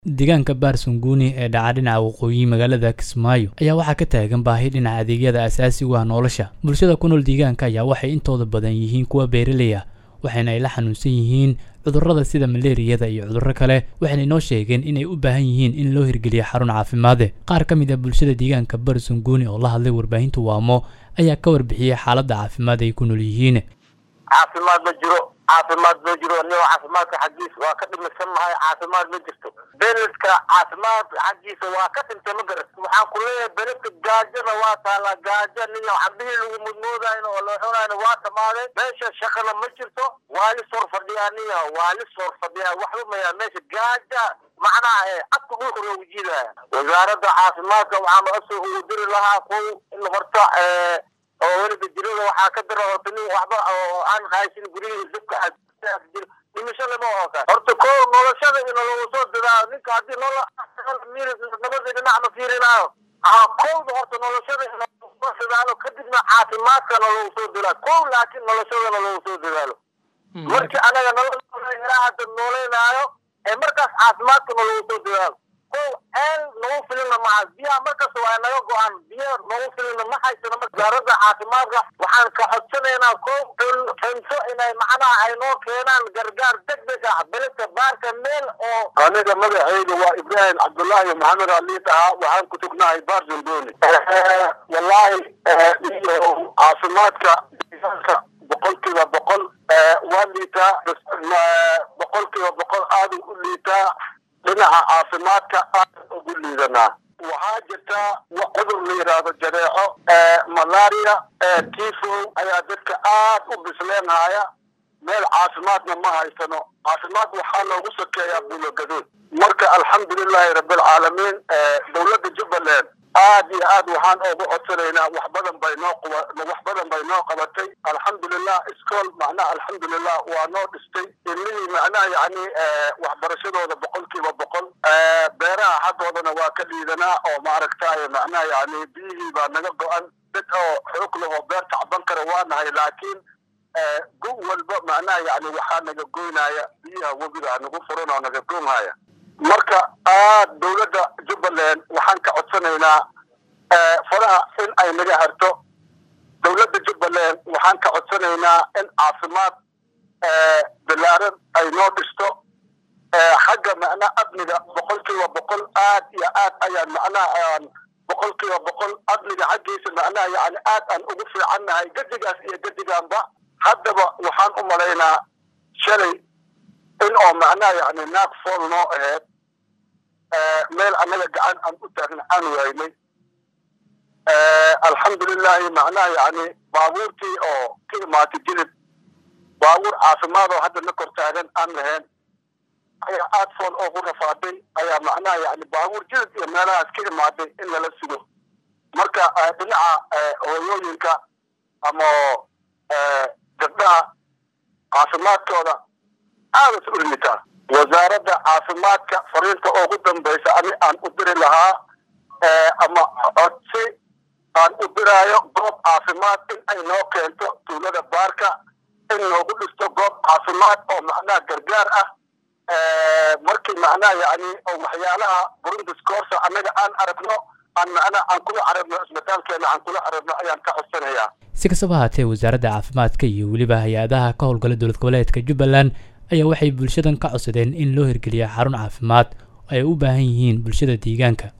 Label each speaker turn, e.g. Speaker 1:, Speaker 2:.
Speaker 1: deegaanka Barsanguni ee dhaca dhinaca waqooyi magaalada Kismaayo ayaa waxaa ka taagan baahi dhinaca adeegyada aasaasiga ah nolosha. Bulshada ku nool deegaanka ayaa waxay intooda badan yihiin kuwa beeraley ah, waxayna ay la xanuunsan yihiin cudurrada sida malaariyada iyo cudurro kale. Waxayna inoo sheegeen inay u baahan yihiin in loo hirgeliyo xarun caafimaad. Qaar ka mid ah bulshada deegaanka Barsanguni oo la hadlay warbaahinta Waamo ayaa ka warbixiyay xaaladda caafimaad ay ku nool yihiin.
Speaker 2: caafimaad ma jiro niyo caafimaadka xaqiis waa ka dhimisan mahay caafimaad ma jirto beledka caafimaad xaqiisa waa ka dhintay ma garat waxaan ku leeyahay beledka gaajada waa taala gaajo niyo cabdii lagu mudmoodayno oo loo xunayno waa tamaaday meesha shaqana ma jirto waa li soo fadhiyaa waxba ma yaa meesha gaaja macnaha afka dhulka loogu jiidaya wasaaradda caafimaadka waxaan u diri lahaa in horta oo weliba jirada waxaa ka dara hortani waxba oo aan haysin guriga dibka dhimasho lama oga horta ko noloshada in lagu soo diraa ninka hadii nabadda dhinac ma fiirinayo kowda horta noloshada in lagu soo dadaalo kadibna caafimaadka lagu soo diraa kow laakiin noloshada lagu soo dadaalo markii anaga noloshada nooleynaayo markaas caafimaadka lagu soo dadaalo nagu filina maha biyaha markas waa naga go-aan biyo nagu filina ma haysano wasaaradda caafimaadka waxaan ka codsanaynaa cunto inay macnaha ay noo keenaan gargaar degdeg ah beledka baarka meel oo aniga magacayda waa Ibrahim Cabdullaahi Maxamed Ali taha waxaan ku sugnahay Barsanguni wallahi caafimaadka boqolkiiba boqol waa liitaa boqolkiiba aad u liitaa dhinaca caafimaadka aad ugu liidanaa waxaa jirta cudur la yiraahdo jadeeco malaria tifo ayaa dadka aad u bisleenhaya meel caafimaadna ma haysano caafimaad waxaa loogu sokeeyaa buulagadood marka alxamdulilaahi rabbil caalamiin dowladda Jubbaland aad iyo aad waxaan ugu codsanaynaa wax badan bay noo qabatay alxamdulillah iskool macnaha alxamdulillah waa noo dhistay ilmihii macnaha yani waxbarashadooda boqolkiiba boqol beeraha xaggoodana waa ka liidanaa oo maaragtaaye macnaha yani biyihii baa naga go-an dad oo xoog leh oo beer tacban kara waa nahay laakiin gu walba macnaha yani waxaa naga goynaya biyaha webiga nagu furan oo naga goynhaya marka aad dowladda Jubbaland waxaan ka codsanaynaa faraha in ay naga harto dowladda Jubbaland waxaan ka codsanaynaa in caafimaad bilaaran ay noo dhisto xagga macnaha amniga boqolkiiba boqol aad iyo aad ayaan macnaha boqolkiiba boqol amniga xaggiisa macnaha yani aad aan ugu fiicannahay gadigaas iyo gadigaanba haddaba waxaan u malaynaa shalay in oo macnaha yani naag fool noo aheed meel anaga gacan aan u taagna aan waynay alxamdulilaahi macnaha yani baabuurtii oo ka imaatay jilib baabuur caafimaad oo hadda na kor taagan aan lahayn ayaa aad fool oogu rafaaday ayaa macnaha yani baabuur jilib iyo meelahaas ka imaaday in lala sugo marka dhinaca hooyooyinka ama gabdhaha caafimaadkooda aad u liitaa wasaaradda caafimaadka fariinta ugu dambaysa aan u diri lahaa ama codsi aan u diraayo goob caafimaad in ay noo keento tuulada baarka in noogu dhisto goob caafimaad oo macnaha gargaar ah markii macnaha yani waxyaalaha burundis koorsa annaga aan aragno aan kula carabno isbitaalkeena aan kula carabno ayaan ka codsanayaa
Speaker 1: si kastaba haatee wasaaradda caafimaadka iyo weliba hay-adaha ka howlgala dowlad goboleedka Jubbaland ayaa waxay bulshadan ka codsadeen in loo hirgeliyo xarun caafimaad oo ay u baahan yihiin bulshada deegaanka.